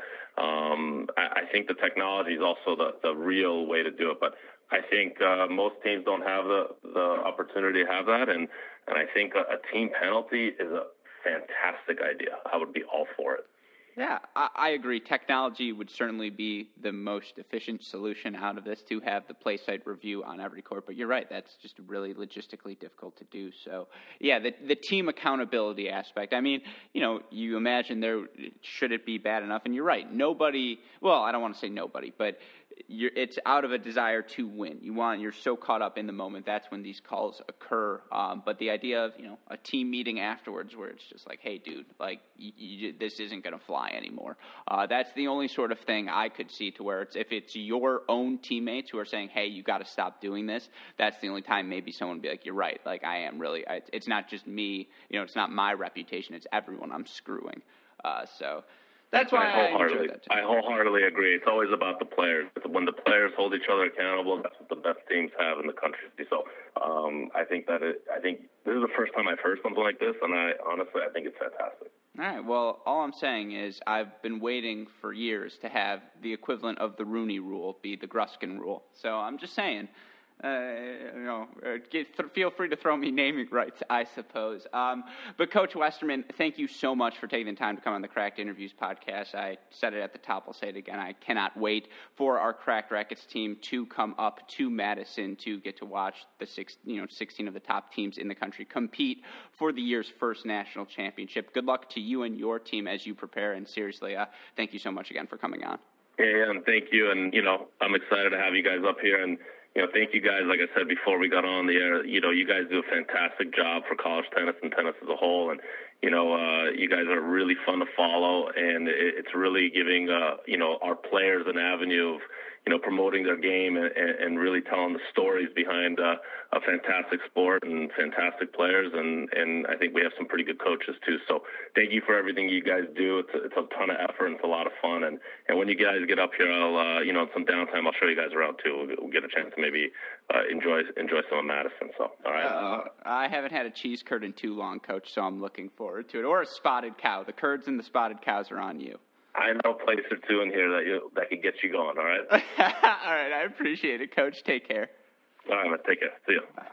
S3: um, I, I think the technology is also the, the real way to do it. But I think uh, most teams don't have the, the opportunity to have that. And, and I think a, a team penalty is a fantastic idea. I would be all for it.
S2: Yeah, I, I agree. Technology would certainly be the most efficient solution out of this, to have the play site review on every court. But you're right, that's just really logistically difficult to do. So, yeah, the the team accountability aspect. I mean, you know, you imagine there, should it be bad enough? And you're right, nobody, well, I don't want to say nobody, but you're, it's out of a desire to win. You want, you're so caught up in the moment. That's when these calls occur. Um, but the idea of, you know, a team meeting afterwards where it's just like, hey, dude, like, you, you, this isn't going to fly anymore. Uh, that's the only sort of thing I could see, to where it's, if it's your own teammates who are saying, hey, you got to stop doing this, that's the only time maybe someone would be like, you're right. Like, I am really, I, it's not just me, you know, it's not my reputation. It's everyone I'm screwing. Uh, so that's why I, I enjoy that too.
S3: I wholeheartedly agree. It's always about the players. When the players hold each other accountable, that's what the best teams have in the country. So um, I think that it, I think this is the first time I've heard something like this, and I honestly I think it's fantastic.
S2: All right. Well, all I'm saying is I've been waiting for years to have the equivalent of the Rooney Rule be the Gruskin Rule. So I'm just saying. Uh, you know, get, th- feel free to throw me naming rights, I suppose. Um, but Coach Westerman, thank you so much for taking the time to come on the Cracked Interviews podcast. I said it at the top, I'll say it again. I cannot wait for our Cracked Rackets team to come up to Madison to get to watch the six, you know, sixteen of the top teams in the country compete for the year's first national championship. Good luck to you and your team as you prepare. And seriously, uh, thank you so much again for coming on.
S3: Yeah, and thank you. And, you know, I'm excited to have you guys up here. And, you know, thank you guys. Like I said before we got on the air, you know, you guys do a fantastic job for college tennis and tennis as a whole. And, you know, uh, you guys are really fun to follow. And it, it's really giving, uh, you know, our players an avenue of, you know, promoting their game and, and really telling the stories behind uh, a fantastic sport and fantastic players. And, and I think we have some pretty good coaches too. So thank you for everything you guys do. It's a, it's a ton of effort and it's a lot of fun. And, and when you guys get up here, I'll, uh, you know, some downtime, I'll show you guys around too. We'll, we'll get a chance to maybe uh, enjoy enjoy some of Madison. So, all right.
S2: Uh, I haven't had a cheese curd in too long, Coach, so I'm looking forward to it. Or a spotted cow. The curds and the spotted cows are on you.
S3: I know a place or two in here that you that can get you going, all right?
S2: All right, I appreciate it, Coach. Take care.
S3: All right, man, take care. See you.
S2: Bye.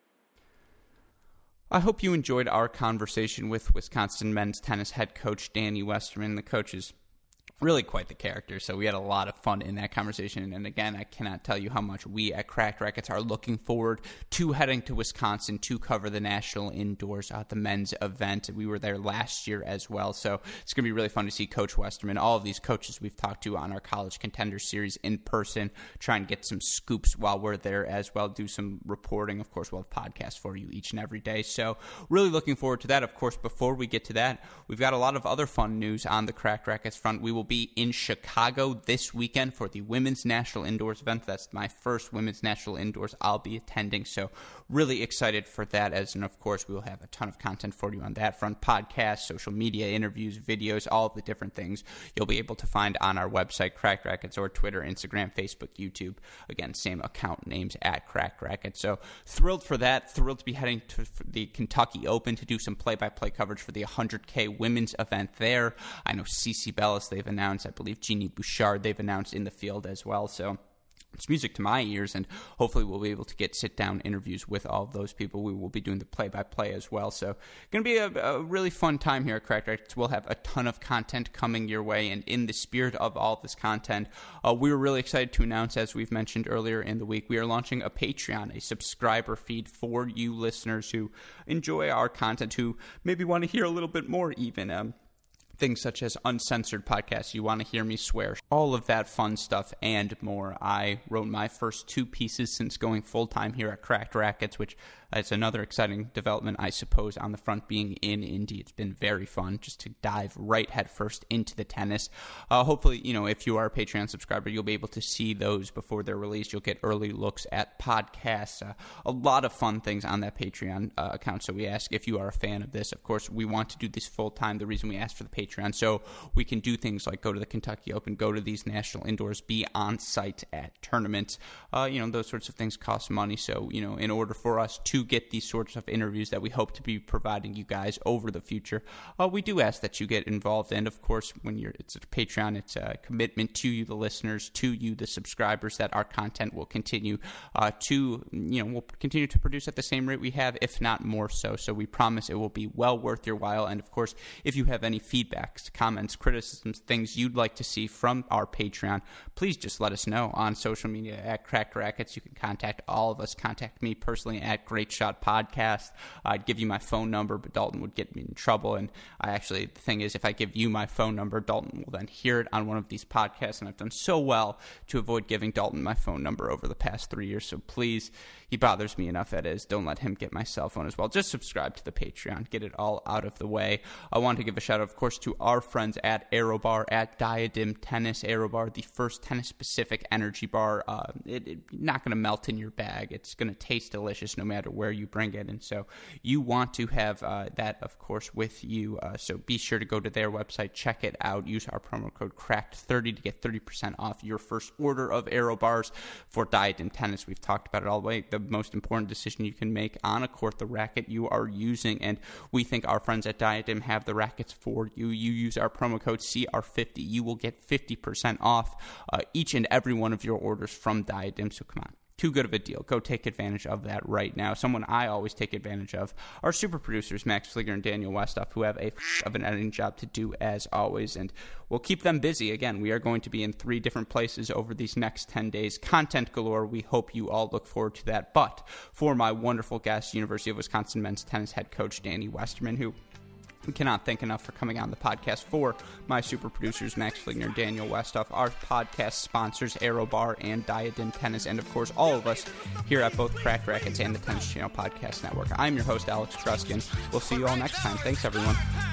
S2: I hope you enjoyed our conversation with Wisconsin men's tennis head coach Danny Westerman. The coach is really quite the character, so we had a lot of fun in that conversation. And again, I cannot tell you how much we at Cracked Racquets are looking forward to heading to Wisconsin to cover the National Indoors, uh, the men's event. We were there last year as well, so it's going to be really fun to see Coach Westerman, all of these coaches we've talked to on our College Contender Series in person, try and get some scoops while we're there as well, do some reporting. Of course, we'll have podcasts for you each and every day, so really looking forward to that. Of course, before we get to that, we've got a lot of other fun news on the Cracked Racquets front. We will be in Chicago this weekend for the Women's National Indoors event. That's my first Women's National Indoors I'll be attending, so really excited for that. As and of course, we will have a ton of content for you on that front: podcasts, social media, interviews, videos, all of the different things you'll be able to find on our website, Cracked Racquets, or Twitter, Instagram, Facebook, YouTube. Again, same account names at Cracked Racquets. So thrilled for that. Thrilled to be heading to the Kentucky Open to do some play-by-play coverage for the one hundred K women's event there. I know Cece Bellis, they've announced. I believe Jeannie Bouchard, they've announced in the field as well. So it's music to my ears, and hopefully we'll be able to get sit-down interviews with all of those people. We will be doing the play-by-play as well. So going to be a, a really fun time here at Cracked Racquets. We'll have a ton of content coming your way, and in the spirit of all of this content, uh, we were really excited to announce, as we've mentioned earlier in the week, we are launching a Patreon, a subscriber feed for you listeners who enjoy our content, who maybe want to hear a little bit more even. Um, Things such as uncensored podcasts, you want to hear me swear, all of that fun stuff and more. I wrote my first two pieces since going full-time here at Cracked Racquets, which is another exciting development, I suppose, on the front being in Indy. It's been very fun just to dive right headfirst into the tennis. Uh, hopefully, you know, if you are a Patreon subscriber, you'll be able to see those before they're released. You'll get early looks at podcasts, uh, a lot of fun things on that Patreon uh, account. So we ask if you are a fan of this. Of course, we want to do this full-time. The reason we asked for the Patreon, so we can do things like go to the Kentucky Open, go to these national indoors, be on site at tournaments. Uh, you know, those sorts of things cost money. So, you know, in order for us to get these sorts of interviews that we hope to be providing you guys over the future, uh, we do ask that you get involved. And of course, when you're it's a Patreon, it's a commitment to you, the listeners, to you, the subscribers, that our content will continue uh, to, you know, we'll continue to produce at the same rate we have, if not more so. So we promise it will be well worth your while. And of course, if you have any feedbacks, comments, criticisms, things you'd like to see from our Patreon, please just let us know on social media at Cracked Racquets. You can contact all of us. Contact me personally at Great Shot Podcast. I'd give you my phone number, but Dalton would get me in trouble. And I actually, the thing is, if I give you my phone number, Dalton will then hear it on one of these podcasts. And I've done so well to avoid giving Dalton my phone number over the past three years. So please, he bothers me enough, that is. Don't let him get my cell phone as well. Just subscribe to the Patreon. Get it all out of the way. I want to give a shout out, of course, to our friends at AeroBar, at Diadem Tennis. AeroBar, the first tennis-specific energy bar. Uh, it, it not going to melt in your bag. It's going to taste delicious no matter where you bring it. And so you want to have uh, that, of course, with you. Uh, so be sure to go to their website, check it out. Use our promo code cracked thirty to get thirty percent off your first order of AeroBars for Diadem Tennis. We've talked about it all the way. The most important decision you can make on a court, the racket you are using. And we think our friends at Diadem have the rackets for you. You use our promo code C R fifty. You will get fifty percent off uh, each and every one of your orders from Diadem. So come on. Too good of a deal. Go take advantage of that right now. Someone I always take advantage of are super producers Max Fligger and Daniel Westoff, who have a f- of an editing job to do as always, and we'll keep them busy. Again, we are going to be in three different places over these next ten days. Content galore. We hope you all look forward to that. But for my wonderful guest, University of Wisconsin men's tennis head coach Danny Westerman, who we cannot thank enough for coming on the podcast. For my super producers, Max Fligner and Daniel Westoff, our podcast sponsors, AeroBar and Diadem Tennis, and of course, all of us here at both Cracked Racquets and the Tennis Channel Podcast Network. I'm your host, Alex Gruskin. We'll see you all next time. Thanks, everyone.